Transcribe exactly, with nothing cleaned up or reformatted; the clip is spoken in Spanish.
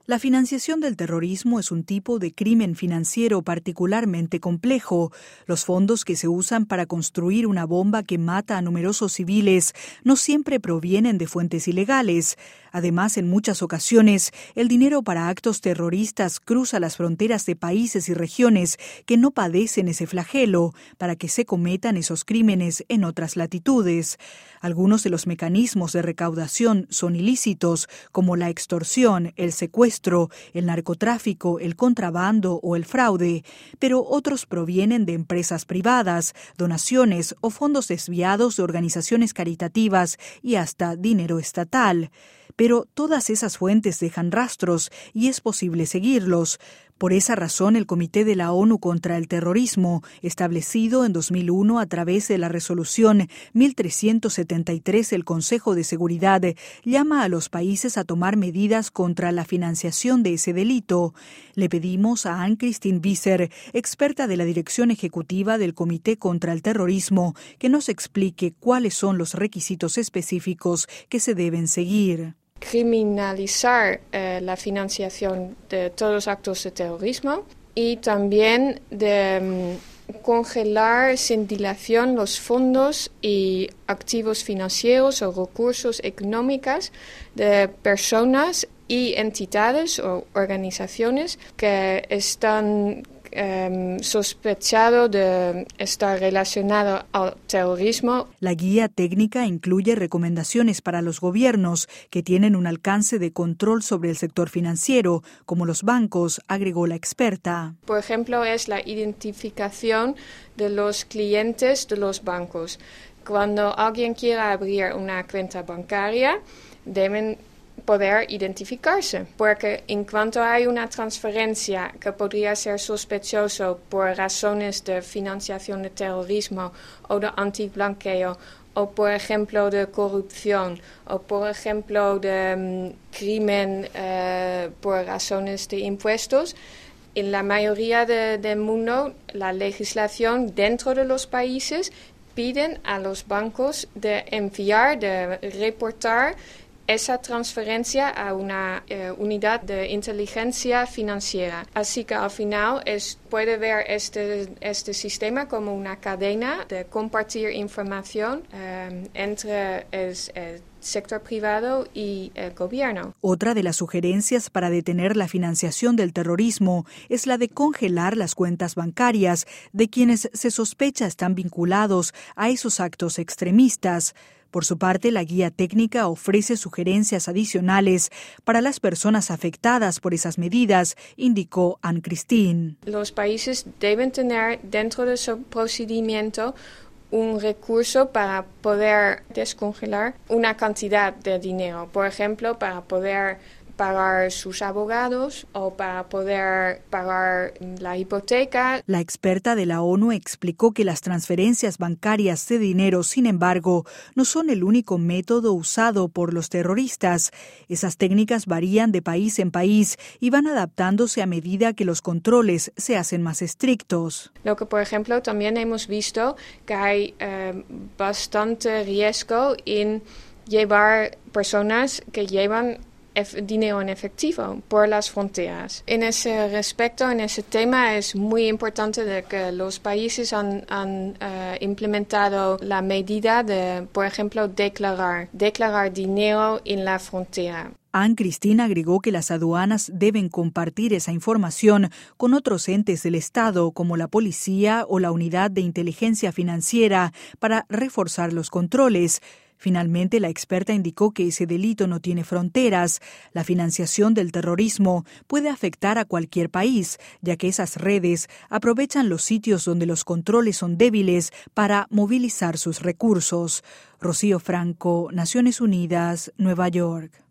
La financiación del terrorismo es un tipo de crimen financiero particularmente complejo. Los fondos que se usan para construir una bomba que mata a numerosos civiles no siempre provienen de fuentes ilegales. Además, en muchas ocasiones, el dinero para actos terroristas cruza las fronteras de países y regiones que no padecen ese flagelo para que se cometan esos crímenes en otras latitudes. Algunos de los mecanismos de recaudación son ilícitos, como la extorsión, el secuestro, el narcotráfico, el contrabando o el fraude, pero otros provienen de empresas privadas, donaciones o fondos desviados de organizaciones caritativas y hasta dinero estatal. Pero todas esas fuentes dejan rastros y es posible seguirlos. Por esa razón, el Comité de la ONU contra el Terrorismo, establecido en dos mil uno a través de la Resolución mil trescientos setenta y tres del Consejo de Seguridad, llama a los países a tomar medidas contra la financiación de ese delito. Le pedimos a Anne-Christine Visser, experta de la Dirección Ejecutiva del Comité contra el Terrorismo, que nos explique cuáles son los requisitos específicos que se deben seguir. Criminalizar eh, la financiación de todos los actos de terrorismo y también de um, congelar sin dilación los fondos y activos financieros o recursos económicos de personas y entidades o organizaciones que están Um, sospechado de estar relacionado al terrorismo. La guía técnica incluye recomendaciones para los gobiernos que tienen un alcance de control sobre el sector financiero, como los bancos, agregó la experta. Por ejemplo, es la identificación de los clientes de los bancos. Cuando alguien quiera abrir una cuenta bancaria, deben poder identificarse, porque en cuanto hay una transferencia que podría ser sospechoso por razones de financiación de terrorismo o de antiblanqueo o por ejemplo de corrupción o por ejemplo de um, crimen uh, por razones de impuestos, en la mayoría de, del mundo la legislación dentro de los países piden a los bancos de enviar, de reportar esa transferencia a una eh, unidad de inteligencia financiera. Así que al final es, puede ver este, este sistema como una cadena de compartir información eh, entre el, el sector privado y el gobierno. Otra de las sugerencias para detener la financiación del terrorismo es la de congelar las cuentas bancarias de quienes se sospecha están vinculados a esos actos extremistas. Por su parte, la guía técnica ofrece sugerencias adicionales para las personas afectadas por esas medidas, indicó Anne-Christine. Los países deben tener dentro de su procedimiento un recurso para poder descongelar una cantidad de dinero, por ejemplo, para poder pagar sus abogados o para poder pagar la hipoteca. La experta de la ONU explicó que las transferencias bancarias de dinero, sin embargo, no son el único método usado por los terroristas. Esas técnicas varían de país en país y van adaptándose a medida que los controles se hacen más estrictos. Lo que, por ejemplo, también hemos visto que hay eh, bastante riesgo en llevar personas que llevan dinero en efectivo por las fronteras. En ese respecto, en ese tema, es muy importante de que los países han, han uh, implementado la medida de, por ejemplo, declarar, declarar dinero en la frontera. Anne-Christine agregó que las aduanas deben compartir esa información con otros entes del Estado, como la policía o la unidad de inteligencia financiera, para reforzar los controles. Finalmente, la experta indicó que ese delito no tiene fronteras. La financiación del terrorismo puede afectar a cualquier país, ya que esas redes aprovechan los sitios donde los controles son débiles para movilizar sus recursos. Rocío Franco, Naciones Unidas, Nueva York.